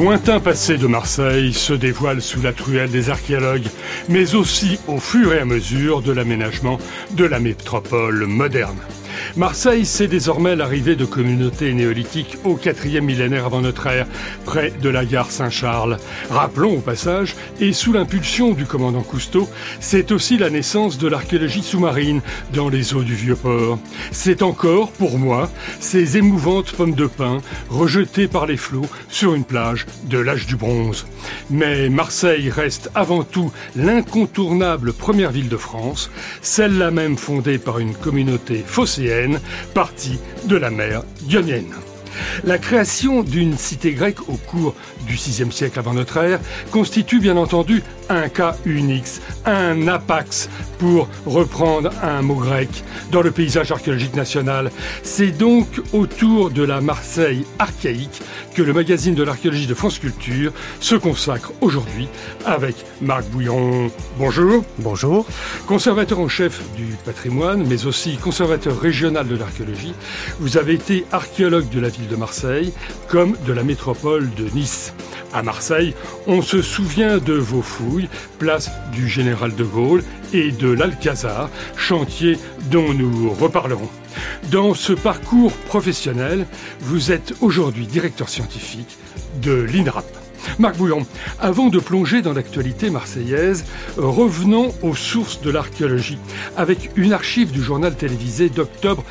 lointain passé de Marseille se dévoile sous la truelle des archéologues, mais aussi au fur et à mesure de l'aménagement de la métropole moderne. Marseille, c'est désormais l'arrivée de communautés néolithiques au 4e millénaire avant notre ère, près de la gare Saint-Charles. Rappelons au passage, et sous l'impulsion du commandant Cousteau, c'est aussi la naissance de l'archéologie sous-marine dans les eaux du Vieux-Port. C'est encore, pour moi, ces émouvantes pommes de pin rejetées par les flots sur une plage de l'âge du bronze. Mais Marseille reste avant tout l'incontournable première ville de France, celle-là même fondée par une communauté phocéenne, partie de la mer Ionienne. La création d'une cité grecque au cours du VIe siècle avant notre ère constitue bien entendu un cas unique, un apax pour reprendre un mot grec dans le paysage archéologique national. C'est donc autour de la Marseille archaïque que le magazine de l'archéologie de France Culture se consacre aujourd'hui avec Marc Bouillon. Bonjour. Bonjour. Conservateur en chef du patrimoine, mais aussi conservateur régional de l'archéologie, vous avez été archéologue de la ville de Marseille comme de la métropole de Nice. À Marseille, on se souvient de vos fouilles, place du Général de Gaulle et de l'Alcazar, chantier dont nous reparlerons. Dans ce parcours professionnel, vous êtes aujourd'hui directeur scientifique de l'INRAP. Marc Bouillon, avant de plonger dans l'actualité marseillaise, revenons aux sources de l'archéologie, avec une archive du journal télévisé d'octobre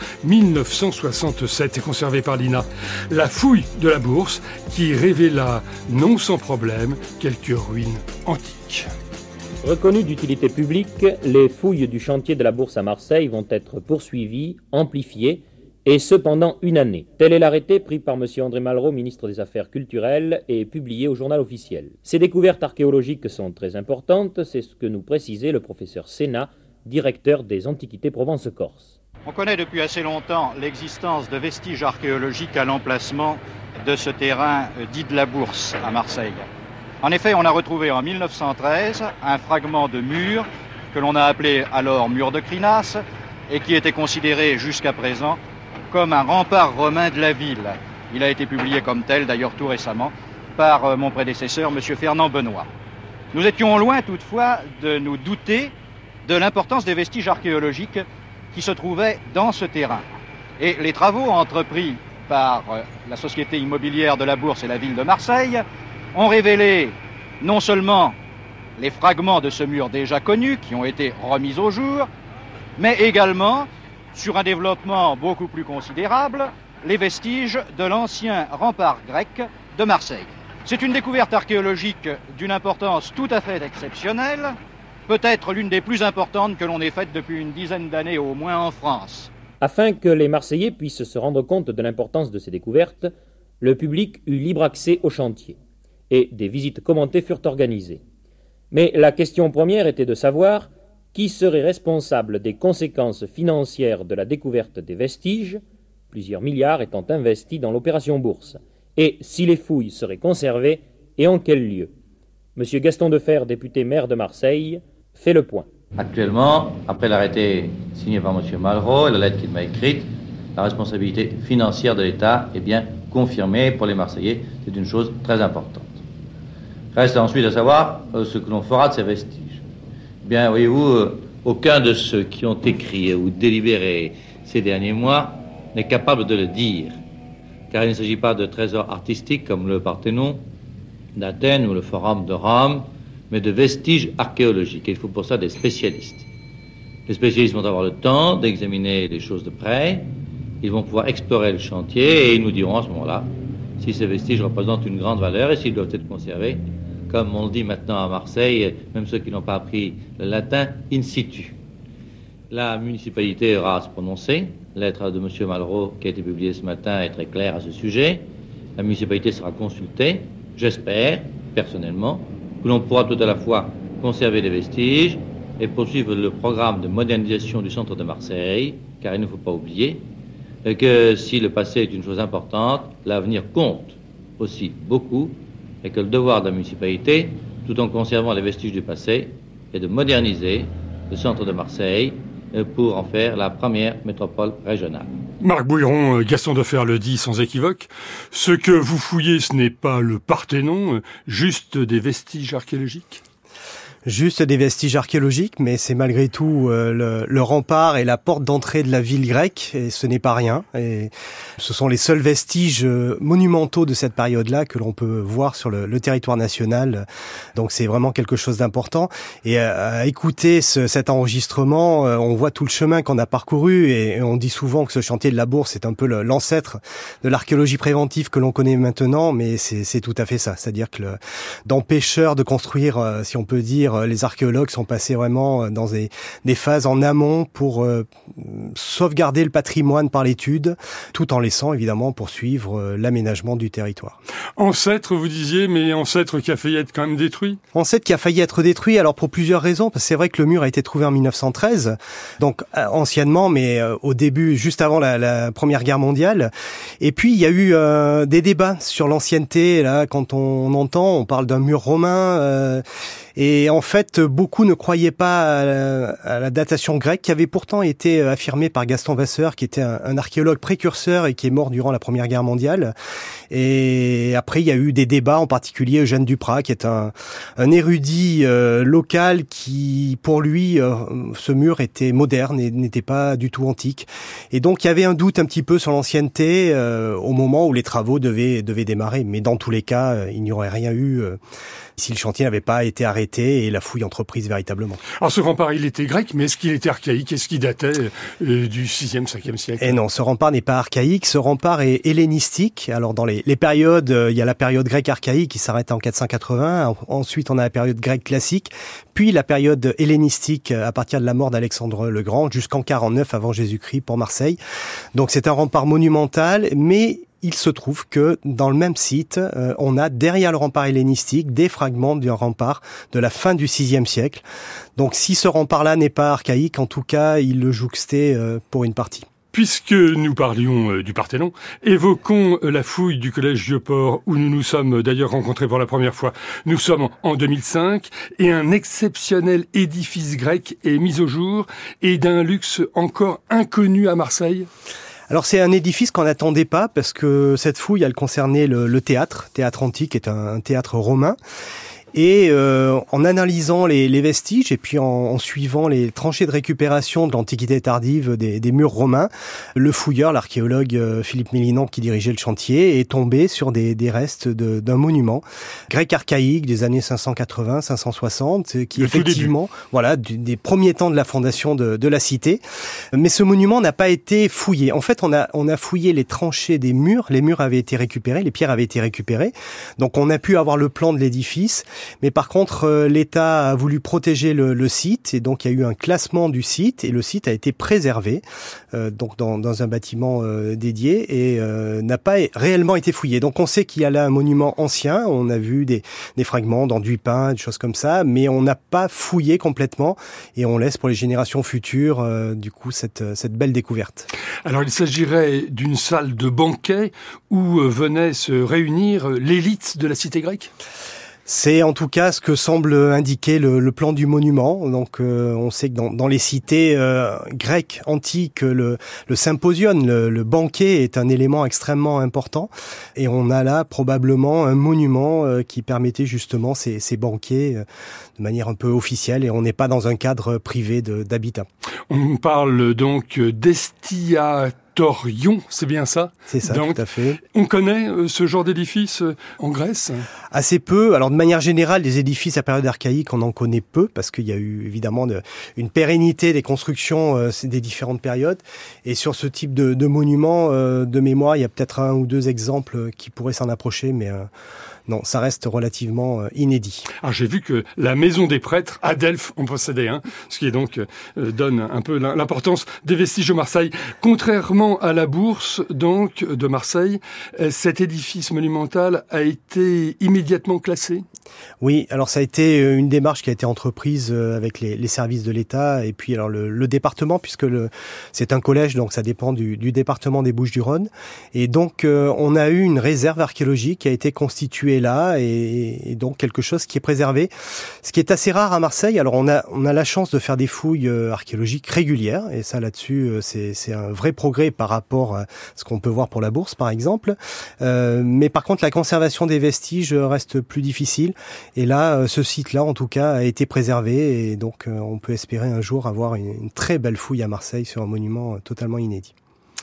1967, conservée par l'INA. La fouille de la Bourse, qui révéla, non sans problème, quelques ruines antiques. Reconnues d'utilité publique, les fouilles du chantier de la Bourse à Marseille vont être poursuivies, amplifiées, et ce pendant une année. Tel est l'arrêté pris par M. André Malraux, ministre des Affaires culturelles, et publié au journal officiel. Ces découvertes archéologiques sont très importantes, c'est ce que nous précisait le professeur Sénat, directeur des Antiquités Provence-Corse. On connaît depuis assez longtemps l'existence de vestiges archéologiques à l'emplacement de ce terrain dit de la Bourse à Marseille. En effet, on a retrouvé en 1913 un fragment de mur que l'on a appelé alors mur de Crinas et qui était considéré jusqu'à présent comme un rempart romain de la ville. Il a été publié comme tel, d'ailleurs tout récemment, par mon prédécesseur, M. Fernand Benoît. Nous étions loin toutefois de nous douter de l'importance des vestiges archéologiques qui se trouvaient dans ce terrain. Et les travaux entrepris par la Société immobilière de la Bourse et la ville de Marseille ont révélé non seulement les fragments de ce mur déjà connus qui ont été remis au jour, mais également, sur un développement beaucoup plus considérable, les vestiges de l'ancien rempart grec de Marseille. C'est une découverte archéologique d'une importance tout à fait exceptionnelle, peut-être l'une des plus importantes que l'on ait faites depuis une dizaine d'années au moins en France. Afin que les Marseillais puissent se rendre compte de l'importance de ces découvertes, le public eut libre accès au chantier et des visites commentées furent organisées. Mais la question première était de savoir qui serait responsable des conséquences financières de la découverte des vestiges, plusieurs milliards étant investis dans l'opération Bourse, et si les fouilles seraient conservées et en quel lieu. M. Gaston Defferre, député maire de Marseille, fait le point. Actuellement, après l'arrêté signé par M. Malraux et la lettre qu'il m'a écrite, la responsabilité financière de l'État est bien confirmée pour les Marseillais. C'est une chose très importante. Reste ensuite à savoir ce que l'on fera de ces vestiges. Bien, voyez-vous, aucun de ceux qui ont écrit ou délibéré ces derniers mois n'est capable de le dire, car il ne s'agit pas de trésors artistiques comme le Parthénon d'Athènes ou le Forum de Rome, mais de vestiges archéologiques. Et il faut pour ça des spécialistes. Les spécialistes vont avoir le temps d'examiner les choses de près, ils vont pouvoir explorer le chantier et ils nous diront à ce moment-là si ces vestiges représentent une grande valeur et s'ils doivent être conservés. Comme on le dit maintenant à Marseille, même ceux qui n'ont pas appris le latin, in situ. La municipalité aura à se prononcer. La lettre de M. Malraux, qui a été publiée ce matin, est très claire à ce sujet. La municipalité sera consultée. J'espère, personnellement, que l'on pourra tout à la fois conserver les vestiges et poursuivre le programme de modernisation du centre de Marseille, car il ne faut pas oublier que si le passé est une chose importante, l'avenir compte aussi beaucoup, et que le devoir de la municipalité, tout en conservant les vestiges du passé, est de moderniser le centre de Marseille pour en faire la première métropole régionale. Marc Bouilleron, Gaston Defferre le dit sans équivoque, ce que vous fouillez, ce n'est pas le Parthénon, juste des vestiges archéologiques ? Juste des vestiges archéologiques, mais c'est malgré tout le rempart et la porte d'entrée de la ville grecque, et ce n'est pas rien. Et ce sont les seuls vestiges monumentaux de cette période-là que l'on peut voir sur le territoire national. Donc c'est vraiment quelque chose d'important. Et à écouter cet enregistrement, on voit tout le chemin qu'on a parcouru, et on dit souvent que ce chantier de la Bourse est un peu l'ancêtre de l'archéologie préventive que l'on connaît maintenant, mais c'est tout à fait ça. C'est-à-dire que d'empêcheur de construire, si on peut dire, les archéologues sont passés vraiment dans des phases en amont pour sauvegarder le patrimoine par l'étude, tout en laissant évidemment poursuivre l'aménagement du territoire. Ancêtre, vous disiez, mais ancêtre qui a failli être quand même détruit ? Ancêtre qui a failli être détruit, alors pour plusieurs raisons, parce que c'est vrai que le mur a été trouvé en 1913, donc anciennement, mais au début, juste avant la Première Guerre mondiale. Et puis il y a eu des débats sur l'ancienneté. Là, quand on parle d'un mur romain. Et en fait, beaucoup ne croyaient pas à la datation grecque, qui avait pourtant été affirmée par Gaston Vasseur, qui était un archéologue précurseur et qui est mort durant la Première Guerre mondiale. Et après, il y a eu des débats, en particulier Eugène Duprat, qui est un érudit local qui, pour lui, ce mur était moderne et n'était pas du tout antique. Et donc, il y avait un doute un petit peu sur l'ancienneté au moment où les travaux devaient démarrer. Mais dans tous les cas, il n'y aurait rien eu si le chantier n'avait pas été arrêté et la fouille entreprise véritablement. Alors ce rempart, il était grec, mais est-ce qu'il était archaïque ? Est-ce qu'il datait du 6e, 5e siècle ? Et non, ce rempart n'est pas archaïque, ce rempart est hellénistique. Alors dans les périodes, il y a la période grecque archaïque qui s'arrête en 480, ensuite on a la période grecque classique, puis la période hellénistique à partir de la mort d'Alexandre le Grand jusqu'en 49 avant Jésus-Christ pour Marseille. Donc c'est un rempart monumental, mais il se trouve que dans le même site, on a derrière le rempart hellénistique des fragments d'un rempart de la fin du VIe siècle. Donc si ce rempart-là n'est pas archaïque, en tout cas, il le jouxtait pour une partie. Puisque nous parlions du Parthénon, évoquons la fouille du collège Vieux-Port où nous nous sommes d'ailleurs rencontrés pour la première fois. Nous sommes en 2005 et un exceptionnel édifice grec est mis au jour et d'un luxe encore inconnu à Marseille. Alors c'est un édifice qu'on n'attendait pas parce que cette fouille, elle concernait le théâtre antique, est un théâtre romain. Et en analysant les vestiges et puis en suivant les tranchées de récupération de l'Antiquité tardive des murs romains, le fouilleur, l'archéologue Philippe Mélinan qui dirigeait le chantier, est tombé sur des restes d'un monument grec archaïque des années 580-560 qui effectivement, voilà, des premiers temps de la fondation de la cité. Mais ce monument n'a pas été fouillé. En fait, on a fouillé les tranchées des murs. Les murs avaient été récupérés, les pierres avaient été récupérées. Donc on a pu avoir le plan de l'édifice. Mais par contre, l'État a voulu protéger le site et donc il y a eu un classement du site et le site a été préservé donc dans un bâtiment dédié et n'a pas réellement été fouillé. Donc on sait qu'il y a là un monument ancien, on a vu des fragments d'enduit peint, des choses comme ça, mais on n'a pas fouillé complètement et on laisse pour les générations futures du coup cette belle découverte. Alors il s'agirait d'une salle de banquet où venait se réunir l'élite de la cité grecque ? C'est en tout cas ce que semble indiquer le plan du monument. Donc on sait que dans les cités grecques antiques, le symposion, le banquet est un élément extrêmement important. Et on a là probablement un monument qui permettait justement ces banquets de manière un peu officielle. Et on n'est pas dans un cadre privé d'habitat. On parle donc d'Estiatorion, c'est bien ça ? C'est ça, donc, tout à fait. On connaît ce genre d'édifice en Grèce ? Assez peu. Alors de manière générale, des édifices à période archaïque, on en connaît peu parce qu'il y a eu évidemment une pérennité des constructions des différentes périodes. Et sur ce type de monument, de mémoire, il y a peut-être un ou deux exemples qui pourraient s'en approcher, mais non, ça reste relativement inédit. Alors j'ai vu que la maison des prêtres à Delphes en possédait un, ce qui est donc donne un peu l'importance des vestiges de Marseille. Contrairement à la Bourse donc de Marseille, cet édifice monumental a été immédiatement classé ? Oui, alors ça a été une démarche qui a été entreprise avec les services de l'État et puis alors le département, puisque c'est un collège, donc ça dépend du département des Bouches-du-Rhône. Et donc on a eu une réserve archéologique qui a été constituée situé là et donc quelque chose qui est préservé. Ce qui est assez rare à Marseille. Alors on a la chance de faire des fouilles archéologiques régulières et ça là-dessus c'est un vrai progrès par rapport à ce qu'on peut voir pour la Bourse par exemple. Mais par contre la conservation des vestiges reste plus difficile et là ce site-là en tout cas a été préservé et donc on peut espérer un jour avoir une très belle fouille à Marseille sur un monument totalement inédit.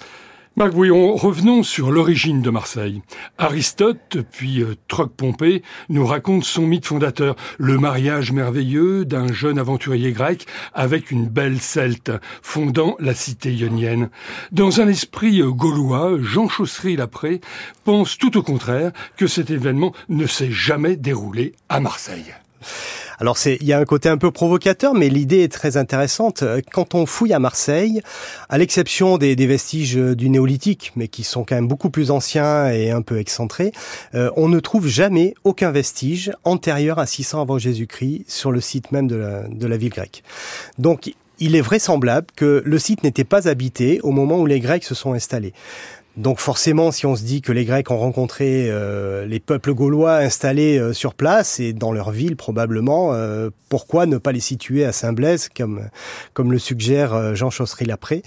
Marc Bouillon, revenons sur l'origine de Marseille. Aristote, puis Troc-Pompée, nous raconte son mythe fondateur, le mariage merveilleux d'un jeune aventurier grec avec une belle celte, fondant la cité ionienne. Dans un esprit gaulois, Jean Chaussry-Lapré pense tout au contraire que cet événement ne s'est jamais déroulé à Marseille. Alors il y a un côté un peu provocateur, mais l'idée est très intéressante. Quand on fouille à Marseille, à l'exception des vestiges du néolithique, mais qui sont quand même beaucoup plus anciens et un peu excentrés, on ne trouve jamais aucun vestige antérieur à 600 avant Jésus-Christ sur le site même de la ville grecque. Donc il est vraisemblable que le site n'était pas habité au moment où les Grecs se sont installés. Donc forcément, si on se dit que les Grecs ont rencontré les peuples gaulois installés sur place et dans leur ville probablement, pourquoi ne pas les situer à Saint-Blaise comme le suggère Jean Chaussry-Lapré,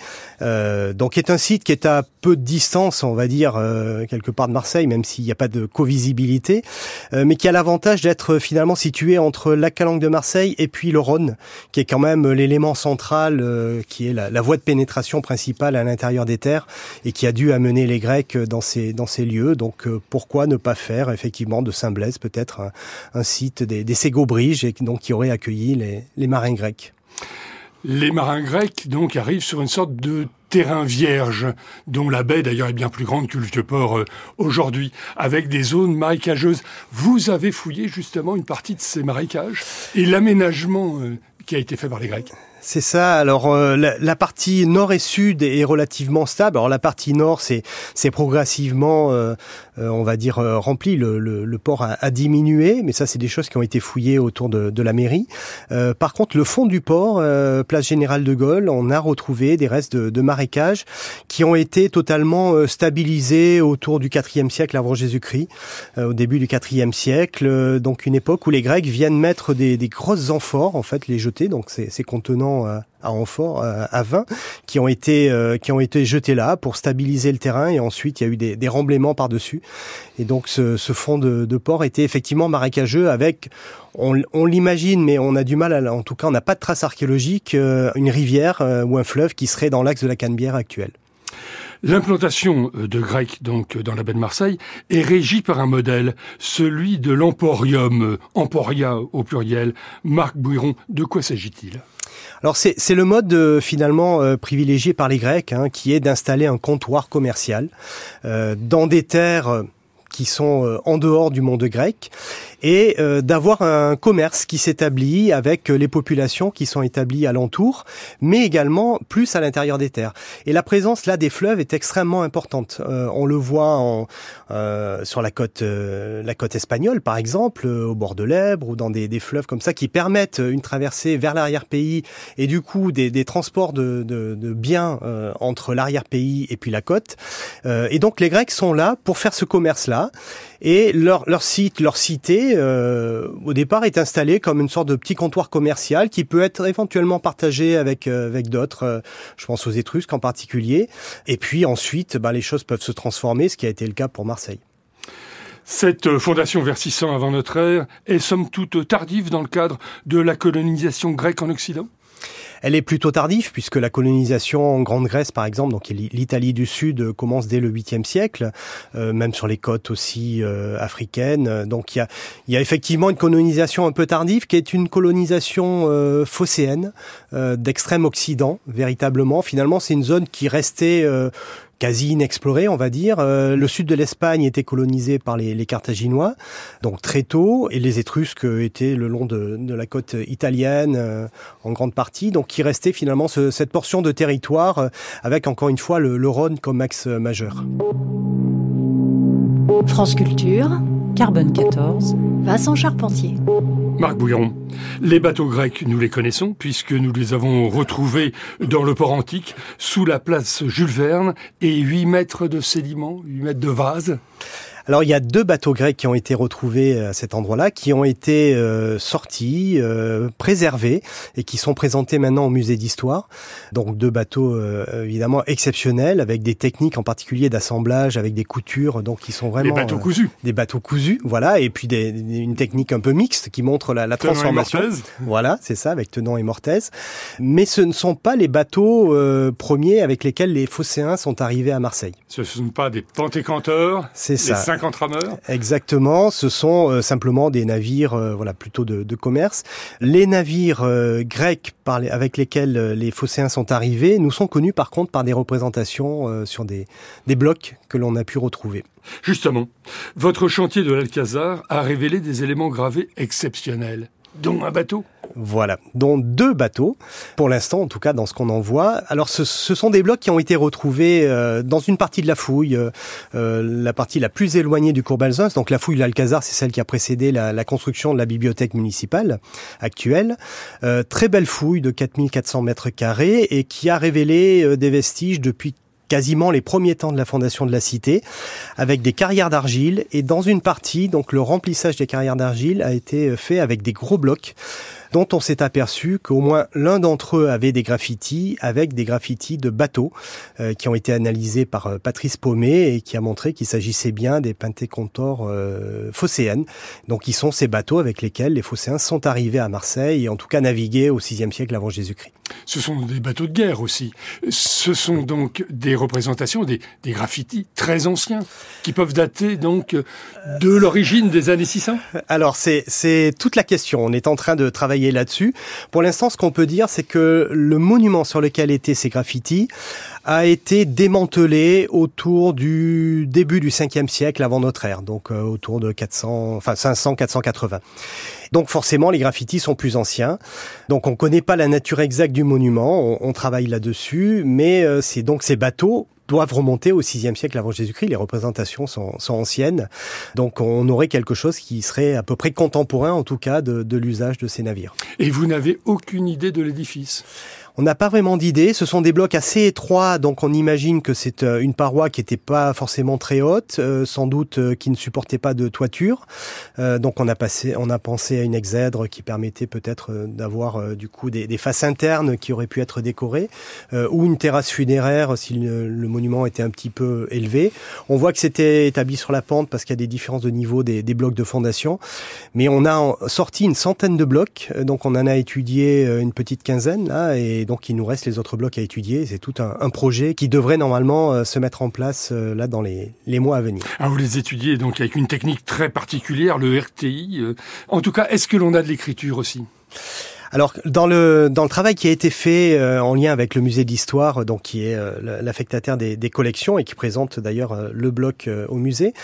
donc est un site qui est à peu de distance, on va dire, quelque part de Marseille, même s'il n'y a pas de co-visibilité, mais qui a l'avantage d'être finalement situé entre la Calanque de Marseille et puis le Rhône, qui est quand même l'élément central, qui est la voie de pénétration principale à l'intérieur des terres et qui a dû amener les Grecs dans ces lieux. Donc pourquoi ne pas faire effectivement de Saint-Blaise peut-être un site des Ségobriges et donc qui aurait accueilli les marins grecs. Les marins grecs donc arrivent sur une sorte de terrain vierge, dont la baie d'ailleurs est bien plus grande que le Vieux-Port aujourd'hui, avec des zones marécageuses. Vous avez fouillé justement une partie de ces marécages et l'aménagement qui a été fait par les Grecs. C'est ça. Alors la partie nord et sud est relativement stable. Alors la partie nord, c'est progressivement, on va dire, rempli. Le port a diminué, mais ça, c'est des choses qui ont été fouillées autour de la mairie. Par contre, le fond du port, place Général de Gaulle, on a retrouvé des restes de marécages qui ont été totalement stabilisés autour du IVe siècle avant Jésus-Christ, au début du IVe siècle. Donc une époque où les Grecs viennent mettre des grosses amphores, en fait, les jeter. Donc ces contenants à amphores, à vin, qui ont été jetés là pour stabiliser le terrain et ensuite il y a eu des remblaiements par-dessus. Et donc ce fond de port était effectivement marécageux avec, on l'imagine, mais on a du mal en tout cas on n'a pas de traces archéologiques, une rivière ou un fleuve qui serait dans l'axe de la Canebière actuelle. L'implantation de Grecs, donc, dans la baie de Marseille, est régie par un modèle, celui de l'emporium, emporia au pluriel. Marc Bouillon, de quoi s'agit-il ? Alors c'est le mode finalement privilégié par les Grecs, qui est d'installer un comptoir commercial dans des terres qui sont en dehors du monde grec et d'avoir un commerce qui s'établit avec les populations qui sont établies alentour, mais également plus à l'intérieur des terres. Et la présence là des fleuves est extrêmement importante. On le voit sur la côte espagnole par exemple, au bord de l'Èbre ou dans des fleuves comme ça qui permettent une traversée vers l'arrière-pays et du coup des transports de biens entre l'arrière-pays et puis la côte. Et donc les Grecs sont là pour faire ce commerce-là. Et leur cité, au départ, est installée comme une sorte de petit comptoir commercial qui peut être éventuellement partagé avec d'autres. Je pense aux Étrusques en particulier. Et puis ensuite, les choses peuvent se transformer, ce qui a été le cas pour Marseille. Cette fondation vers 600 avant notre ère est somme toute tardive dans le cadre de la colonisation grecque en Occident ? Elle est plutôt tardive puisque la colonisation en Grande Grèce, par exemple, donc l'Italie du Sud, commence dès le 8e siècle, même sur les côtes aussi africaines. Donc il y a effectivement une colonisation un peu tardive qui est une colonisation phocéenne, d'extrême Occident, véritablement. Finalement, c'est une zone qui restait quasi inexploré, on va dire. Le sud de l'Espagne était colonisé par les Carthaginois, donc très tôt, et les Étrusques étaient le long de la côte italienne en grande partie, donc il restait finalement cette portion de territoire avec encore une fois le Rhône comme axe majeur. France Culture, Carbone 14, Vincent Charpentier. Marc Bouillon, les bateaux grecs, nous les connaissons puisque nous les avons retrouvés dans le port antique, sous la place Jules Verne, et 8 mètres de sédiments, 8 mètres de vase. Alors il y a 2 bateaux grecs qui ont été retrouvés à cet endroit-là, qui ont été sortis, préservés et qui sont présentés maintenant au musée d'histoire. Donc 2 bateaux évidemment exceptionnels, avec des techniques en particulier d'assemblage, avec des coutures, donc qui sont vraiment... Des bateaux cousus. Des bateaux cousus, voilà, et puis une technique un peu mixte qui montre la transformation. Voilà, c'est ça, avec tenant et mortaise. Mais ce ne sont pas les bateaux premiers avec lesquels les Phocéens sont arrivés à Marseille. Ce ne sont pas des pentécanteurs, c'est ça. 50 rameurs. Exactement, ce sont simplement des navires plutôt de commerce. Les navires grecs avec lesquels les Phocéens sont arrivés nous sont connus par contre par des représentations sur des blocs que l'on a pu retrouver. Justement, votre chantier de l'Alcazar a révélé des éléments gravés exceptionnels, dont un bateau. Voilà, dont 2 bateaux, pour l'instant en tout cas dans ce qu'on en voit. Alors ce sont des blocs qui ont été retrouvés dans une partie de la fouille, la partie la plus éloignée du cours Belzunce. Donc la fouille de l'Alcazar, c'est celle qui a précédé la construction de la bibliothèque municipale actuelle. Très belle fouille de 4400 mètres carrés et qui a révélé des vestiges depuis quasiment les premiers temps de la fondation de la cité, avec des carrières d'argile. Et dans une partie, donc le remplissage des carrières d'argile a été fait avec des gros blocs, dont on s'est aperçu qu'au moins l'un d'entre eux avait des graffitis, avec des graffitis de bateaux qui ont été analysés par Patrice Paumet et qui a montré qu'il s'agissait bien des pentécontors phocéennes. Donc ils sont ces bateaux avec lesquels les Phocéens sont arrivés à Marseille et en tout cas naviguaient au VIe siècle avant Jésus-Christ. Ce sont des bateaux de guerre aussi. Ce sont donc des représentations, des graffitis très anciens, qui peuvent dater donc de l'origine des années 600. Alors c'est toute la question. On est en train de travailler là-dessus. Pour l'instant, ce qu'on peut dire, c'est que le monument sur lequel étaient ces graffitis a été démantelé autour du début du 5e siècle avant notre ère, donc autour de 500-480. Donc forcément, les graffitis sont plus anciens. Donc on connaît pas la nature exacte du monument, on travaille là-dessus, mais c'est donc ces bateaux doivent remonter au VIe siècle avant Jésus-Christ. Les représentations sont anciennes. Donc on aurait quelque chose qui serait à peu près contemporain, en tout cas, de l'usage de ces navires. Et vous n'avez aucune idée de l'édifice ? On n'a pas vraiment d'idée. Ce sont des blocs assez étroits, donc on imagine que c'est une paroi qui n'était pas forcément très haute, sans doute qui ne supportait pas de toiture. Donc on a pensé à une exèdre qui permettait peut-être d'avoir du coup des faces internes qui auraient pu être décorées, ou une terrasse funéraire si le monument était un petit peu élevé. On voit que c'était établi sur la pente parce qu'il y a des différences de niveau des blocs de fondation. Mais on a sorti une centaine de blocs, donc on en a étudié une petite quinzaine là, et donc il nous reste les autres blocs à étudier. C'est tout un projet qui devrait normalement se mettre en place là dans les mois à venir. Ah, vous les étudiez donc avec une technique très particulière, le RTI. En tout cas, est-ce que l'on a de l'écriture aussi ? Alors dans le travail qui a été fait en lien avec le musée d'histoire, donc qui est l'affectataire des collections et qui présente d'ailleurs le bloc au musée,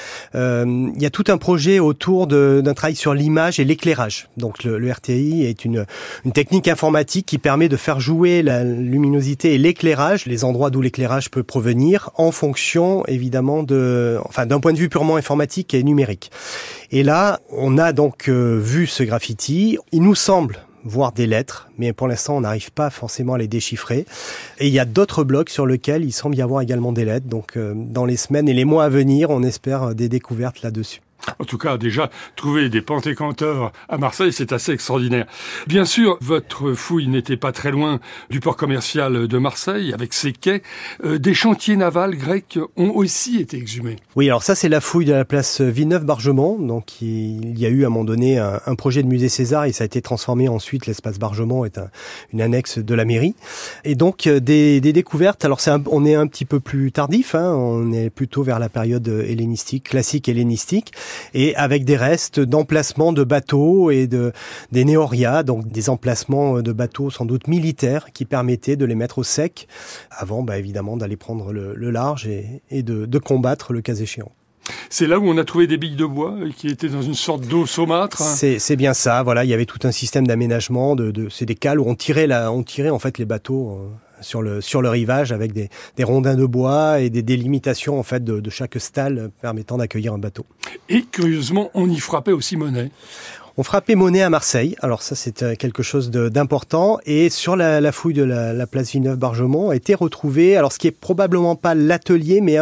il y a tout un projet autour d'un travail sur l'image et l'éclairage. Donc le RTI est une technique informatique qui permet de faire jouer la luminosité et l'éclairage, les endroits d'où l'éclairage peut provenir, en fonction évidemment d'un point de vue purement informatique et numérique. Et là, on a donc vu ce graffiti. Il nous semble voir des lettres, mais pour l'instant, on n'arrive pas forcément à les déchiffrer. Et il y a d'autres blocs sur lesquels il semble y avoir également des lettres. Donc, dans les semaines et les mois à venir, on espère des découvertes là-dessus. En tout cas, déjà, trouver des pentécanteurs à Marseille, c'est assez extraordinaire. Bien sûr, votre fouille n'était pas très loin du port commercial de Marseille, avec ses quais. Des chantiers navals grecs ont aussi été exhumés. Oui, alors ça, c'est la fouille de la place Villeneuve-Bargemont. Donc, il y a eu à un moment donné un projet de musée César et ça a été transformé ensuite. L'espace Bargemont est une annexe de la mairie. Et donc, des découvertes. Alors, on est un petit peu plus tardif, hein, on est plutôt vers la période hellénistique, classique hellénistique. Et avec des restes d'emplacements de bateaux et des néorias, donc des emplacements de bateaux sans doute militaires qui permettaient de les mettre au sec avant évidemment d'aller prendre le large et de combattre le cas échéant. C'est là où on a trouvé des billes de bois qui étaient dans une sorte d'eau saumâtre. C'est bien ça, voilà, il y avait tout un système d'aménagement, c'est des cales où on tirait en fait les bateaux sur le rivage avec des rondins de bois et des délimitations en fait de chaque stalle permettant d'accueillir un bateau. Et curieusement, on y frappait aussi monnaie. On frappait monnaie à Marseille. Alors ça, c'est quelque chose d'important. Et sur la fouille de la place Villeneuve-Bargemont a été retrouvé, alors ce qui est probablement pas l'atelier, mais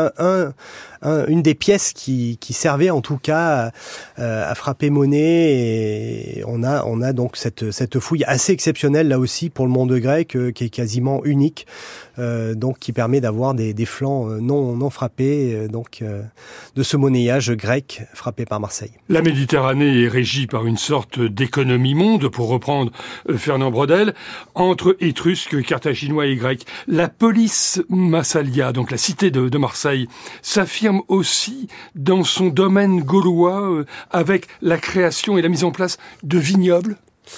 une des pièces qui servait en tout cas à frapper monnaie. Et on a donc cette fouille assez exceptionnelle là aussi pour le monde grec, qui est quasiment unique, donc qui permet d'avoir des flancs non frappés, de ce monnayage grec frappé par Marseille. La Méditerranée est régie par une sorte d'économie monde, pour reprendre Fernand Braudel, entre Étrusques, Carthaginois et Grecs. La polis Massalia, donc la cité de Marseille, s'affirme aussi dans son domaine gaulois avec la création et la mise en place de vignobles.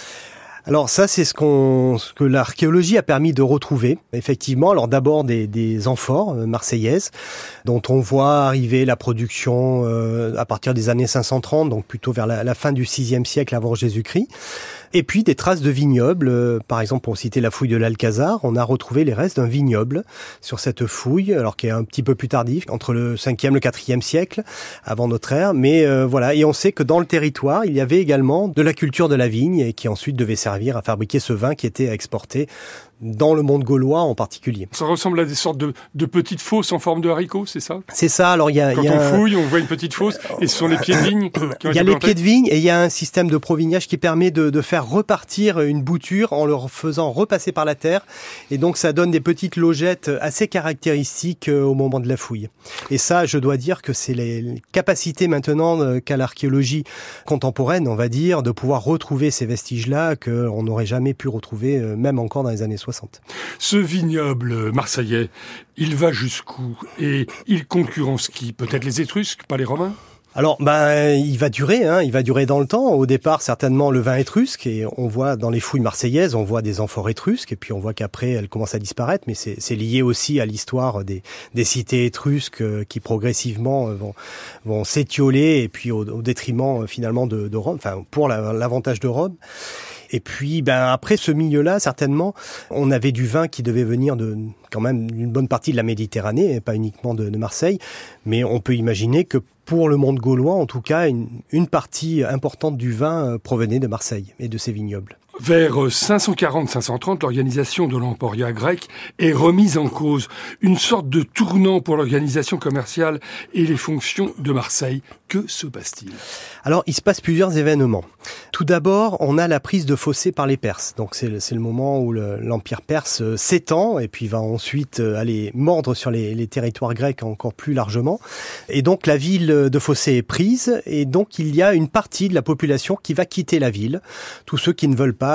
Alors ça, c'est ce que l'archéologie a permis de retrouver. Effectivement, alors d'abord des amphores marseillaises, dont on voit arriver la production à partir des années 530, donc plutôt vers la fin du VIe siècle avant Jésus-Christ. Et puis des traces de vignobles, par exemple pour citer la fouille de l'Alcazar, on a retrouvé les restes d'un vignoble sur cette fouille, alors qui est un petit peu plus tardif, entre le 5e et le 4e siècle avant notre ère, mais voilà. Et on sait que dans le territoire, il y avait également de la culture de la vigne et qui ensuite devait servir à fabriquer ce vin qui était exporté dans le monde gaulois en particulier. Ça ressemble à des sortes de petites fosses en forme de haricots, c'est ça ? C'est ça. Alors quand on fouille, on voit une petite fosse et ce sont les pieds de vigne. Il y a les pieds de vigne et il y a un système de provignage qui permet de faire repartir une bouture en le faisant repasser par la terre. Et donc ça donne des petites logettes assez caractéristiques au moment de la fouille. Et ça, je dois dire que c'est les capacités maintenant qu'a l'archéologie contemporaine, on va dire, de pouvoir retrouver ces vestiges-là qu'on n'aurait jamais pu retrouver, même encore dans les années 60. Ce vignoble marseillais, il va jusqu'où? Et il concurrence qui? Peut-être les Étrusques, pas les Romains? Alors, il va durer dans le temps. Au départ, certainement le vin étrusque, et on voit dans les fouilles marseillaises, on voit des amphores étrusques, et puis on voit qu'après, elles commencent à disparaître, mais c'est lié aussi à l'histoire des cités étrusques qui progressivement vont s'étioler, et puis au détriment finalement de Rome, enfin pour l'avantage de Rome. Et puis, après ce milieu-là, certainement, on avait du vin qui devait venir quand même d'une bonne partie de la Méditerranée, et pas uniquement de Marseille. Mais on peut imaginer que pour le monde gaulois, en tout cas, une partie importante du vin provenait de Marseille et de ses vignobles. Vers 540-530, l'organisation de l'emporia grec est remise en cause. Une sorte de tournant pour l'organisation commerciale et les fonctions de Marseille. Que se passe-t-il? Alors, il se passe plusieurs événements. Tout d'abord, on a la prise de Phocée par les Perses. Donc, c'est le moment où l'Empire perse s'étend et puis va ensuite aller mordre sur les territoires grecs encore plus largement. Et donc, la ville de Phocée est prise et donc, il y a une partie de la population qui va quitter la ville. Tous ceux qui ne veulent pas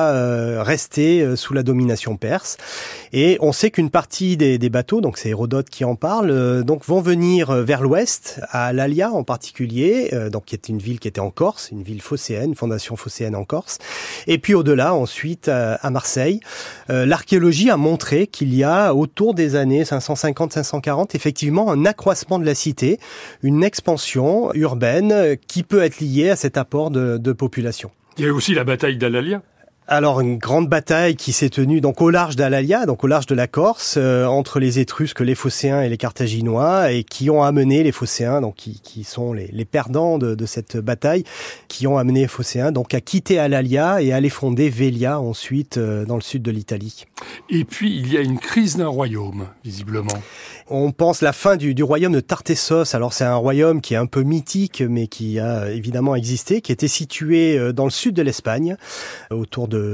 rester sous la domination perse. Et on sait qu'une partie des bateaux, donc c'est Hérodote qui en parle, donc vont venir vers l'ouest, à Alalia en particulier, donc qui est une ville qui était en Corse, une ville phocéenne, une fondation phocéenne en Corse. Et puis au-delà, ensuite, à Marseille. L'archéologie a montré qu'il y a, autour des années 550-540, effectivement un accroissement de la cité, une expansion urbaine qui peut être liée à cet apport de population. Il y a aussi la bataille d'Alalia. Alors une grande bataille qui s'est tenue donc au large d'Alalia, donc au large de la Corse, entre les Étrusques, les Phocéens et les Carthaginois, et qui ont amené les Phocéens, donc qui sont les perdants de cette bataille, qui ont amené les Phocéens donc à quitter Alalia et à aller fonder Velia ensuite dans le sud de l'Italie. Et puis il y a une crise d'un royaume, visiblement. On pense la fin du royaume de Tartessos. Alors c'est un royaume qui est un peu mythique, mais qui a évidemment existé, qui était situé dans le sud de l'Espagne, autour de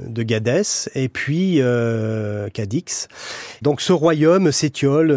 Gadès, et puis Cadix. Donc ce royaume s'étiole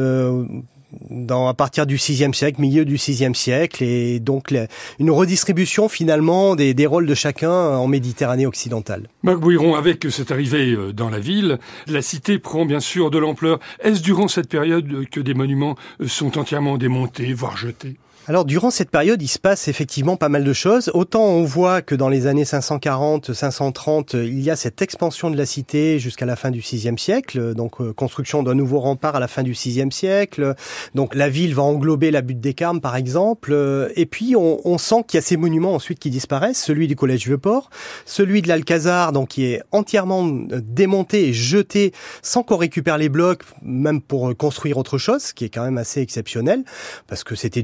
à partir du VIe siècle, milieu du VIe siècle, et donc une redistribution finalement des rôles de chacun en Méditerranée occidentale. Marc Bouilleron, avec cette arrivée dans la ville, la cité prend bien sûr de l'ampleur. Est-ce durant cette période que des monuments sont entièrement démontés, voire jetés ? Alors, durant cette période, il se passe effectivement pas mal de choses. Autant on voit que dans les années 540, 530, il y a cette expansion de la cité jusqu'à la fin du VIe siècle. Donc, construction d'un nouveau rempart à la fin du VIe siècle. Donc, la ville va englober la butte des Carmes, par exemple. Et puis, on sent qu'il y a ces monuments ensuite qui disparaissent. Celui du Collège Vieux-Port, celui de l'Alcazar, donc qui est entièrement démonté et jeté sans qu'on récupère les blocs, même pour construire autre chose, ce qui est quand même assez exceptionnel, parce que c'était du matériau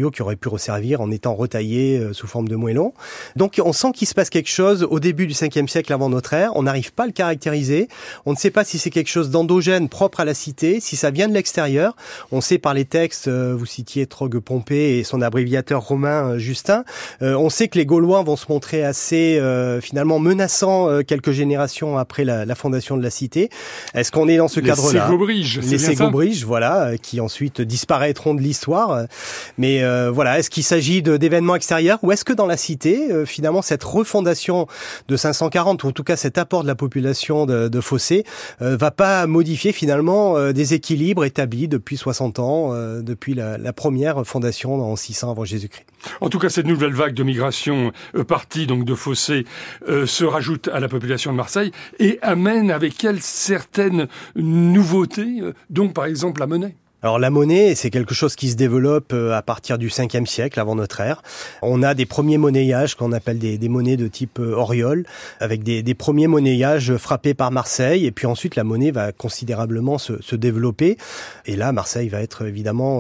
matériaux qui auraient pu resservir en étant retaillés sous forme de moellons. Donc on sent qu'il se passe quelque chose au début du 5e siècle avant notre ère. On n'arrive pas à le caractériser. On ne sait pas si c'est quelque chose d'endogène propre à la cité, si ça vient de l'extérieur. On sait par les textes, vous citiez Trogue Pompée et son abréviateur romain Justin, on sait que les Gaulois vont se montrer assez finalement menaçants quelques générations après la fondation de la cité. Est-ce qu'on est dans ce cadre-là ? Les Ségobriges, voilà, qui ensuite disparaîtront de l'histoire. Mais voilà, est-ce qu'il s'agit d'événements extérieurs ou est-ce que dans la cité, finalement, cette refondation de 540, ou en tout cas cet apport de la population de Fossé, va pas modifier finalement des équilibres établis depuis 60 ans, depuis la première fondation en 600 avant Jésus-Christ. En tout cas, cette nouvelle vague de migration partie donc de Fossé se rajoute à la population de Marseille et amène avec elle certaines nouveautés, donc par exemple la monnaie. Alors la monnaie, c'est quelque chose qui se développe à partir du 5e siècle avant notre ère. On a des premiers monnayages qu'on appelle des monnaies de type Auriol, avec des premiers monnayages frappés par Marseille, et puis ensuite la monnaie va considérablement se développer. Et là, Marseille va être évidemment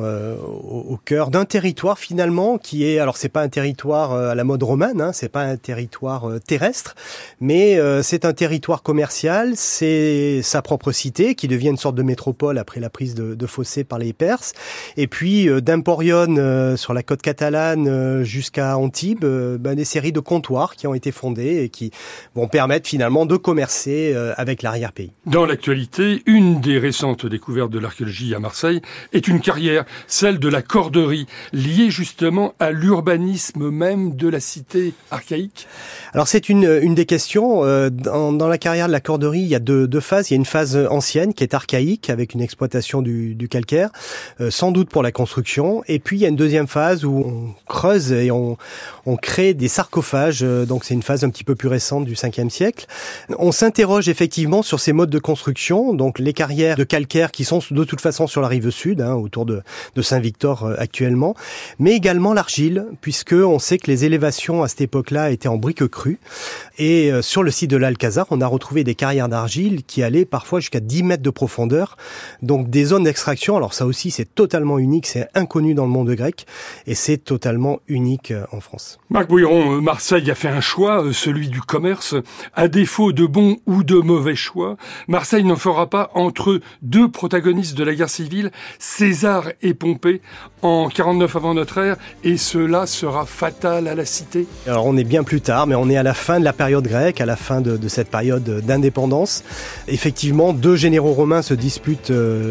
au cœur d'un territoire finalement qui est, alors c'est pas un territoire à la mode romane, hein, c'est pas un territoire terrestre, mais c'est un territoire commercial, c'est sa propre cité qui devient une sorte de métropole après la prise de Fossé par les Perses, et puis d'Emporion sur la côte catalane jusqu'à Antibes, des séries de comptoirs qui ont été fondés et qui vont permettre finalement de commercer avec l'arrière-pays. Dans l'actualité, une des récentes découvertes de l'archéologie à Marseille est une carrière, celle de la Corderie, liée justement à l'urbanisme même de la cité archaïque. Alors c'est une des questions. Dans la carrière de la Corderie, il y a deux phases. Il y a une phase ancienne qui est archaïque avec une exploitation du calcaire, sans doute pour la construction. Et puis il y a une deuxième phase où on creuse et on crée des sarcophages. Donc c'est une phase un petit peu plus récente du 5e siècle. On s'interroge effectivement sur ces modes de construction. Donc les carrières de calcaire qui sont de toute façon sur la rive sud, autour de Saint-Victor actuellement, mais également l'argile, puisque on sait que les élévations à cette époque-là étaient en briques crues. Et sur le site de l'Alcazar, on a retrouvé des carrières d'argile qui allaient parfois jusqu'à 10 mètres de profondeur. Donc des zones d'extraction. Alors ça aussi, c'est totalement unique, c'est inconnu dans le monde grec et c'est totalement unique en France. Marc Bouilleron, Marseille a fait un choix, celui du commerce. À défaut de bons ou de mauvais choix, Marseille n'en fera pas entre deux protagonistes de la guerre civile, César et Pompée, en 49 avant notre ère, et cela sera fatal à la cité. Alors on est bien plus tard, mais on est à la fin de la période grecque, à la fin de cette période d'indépendance. Effectivement, deux généraux romains se disputent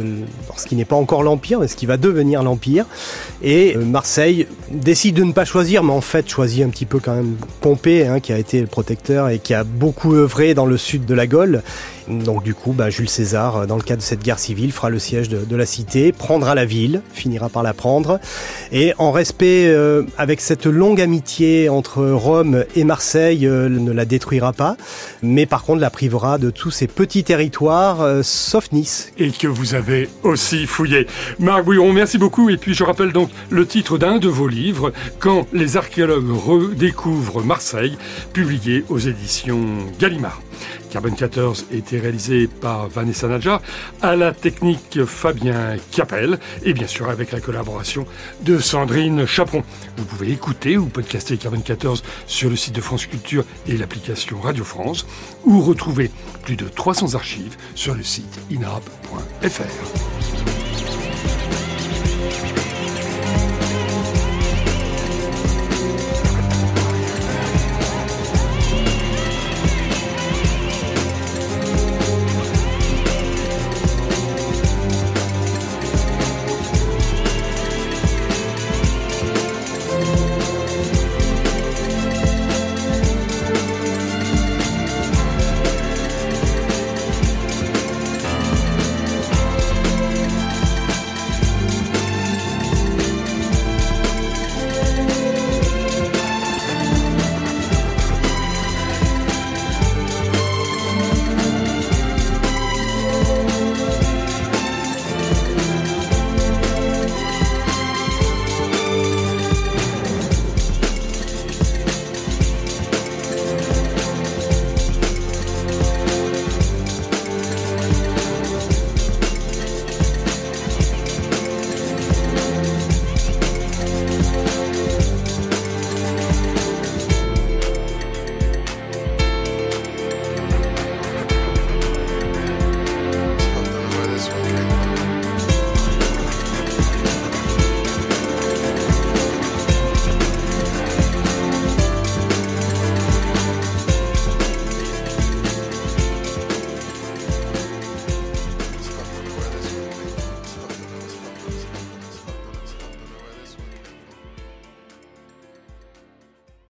ce qui n'est pas encore l'Empire, mais ce qui va devenir l'Empire. Et Marseille décide de ne pas choisir, mais en fait choisit un petit peu quand même Pompée, qui a été le protecteur et qui a beaucoup œuvré dans le sud de la Gaule. Donc du coup, Jules César, dans le cadre de cette guerre civile, fera le siège de la cité, prendra la ville, finira par la prendre. Et en respect avec cette longue amitié entre Rome et Marseille, ne la détruira pas, mais par contre la privera de tous ces petits territoires, sauf Nice. Et que vous avez aussi fouillé. Marc Bouilleron, merci beaucoup. Et puis je rappelle donc le titre d'un de vos livres, Quand les archéologues redécouvrent Marseille, publié aux éditions Gallimard. Carbone 14 a été réalisé par Vanessa Nadjar, à la technique Fabien Capel, et bien sûr avec la collaboration de Sandrine Chaperon. Vous pouvez écouter ou podcaster Carbone 14 sur le site de France Culture et l'application Radio France, ou retrouver plus de 300 archives sur le site inarab.fr.